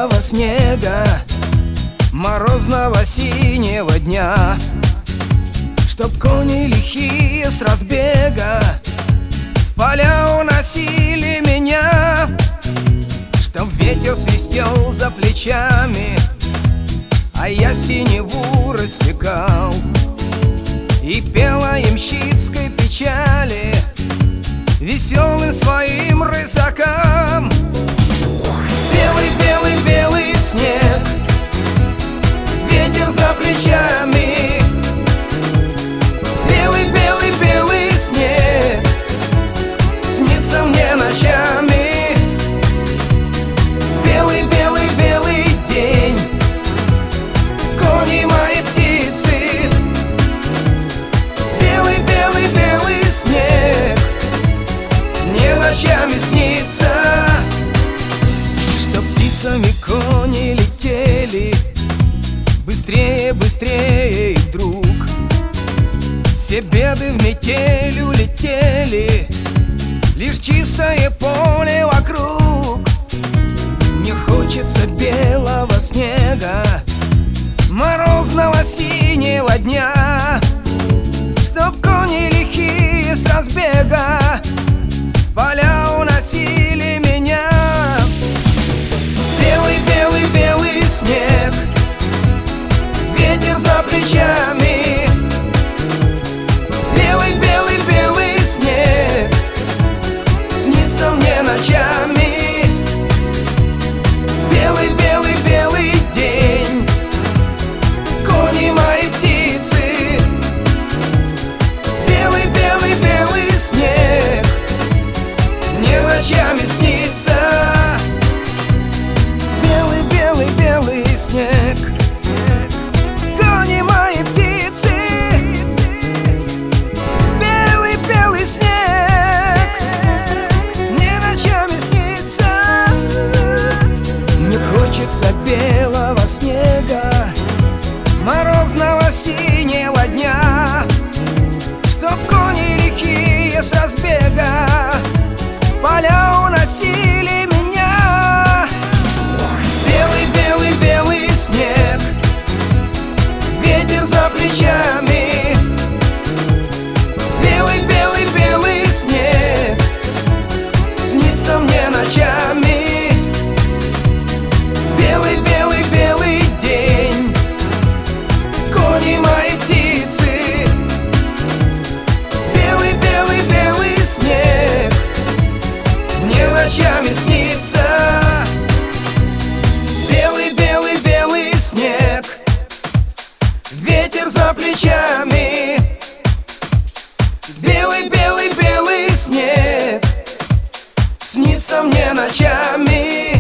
белого снега, морозного синего дня, чтоб кони лихие с разбега в поля уносили меня, чтоб ветер свистел за плечами, а я синеву рассекал и пела ямщицкой печали веселым своим рысакам. Белый, белый, белый снег, ветер за плечами. Белый, белый, белый снег снится мне ночами. Белый, белый, белый день, кони мои птицы. Белый, белый, белый снег мне ночами снится. Чтоб птицами кони летели быстрее, быстрее, и вдруг все беды в метель улетели, лишь чистое поле вокруг. Мне хочется белого снега, морозного синего дня, чтоб кони лихие с разбега в поля уносили меня. Белый, белый, белый снег, ветер за плечами. Белый, белый, белый снег снится мне ночами. Белый, белый, белый день, кони мои птицы. Белый, белый, белый снег мне ночами снится. Белый, белый, белый снег, кони мои птицы. Белый, белый снег мне ночами снится. Мне хочется белого снега, морозного синего дня, чтоб кони лихие с разбега в поля уносили меня. Белый, белый, белый снег, ветер за плечами. Белый, белый, белый снег снится мне ночами. Белый, белый, белый день, кони мои птицы. Белый, белый, белый снег мне ночами снится. Белый, белый, белый снег, ветер за плечами. Белый, белый, белый снег снится мне ночами.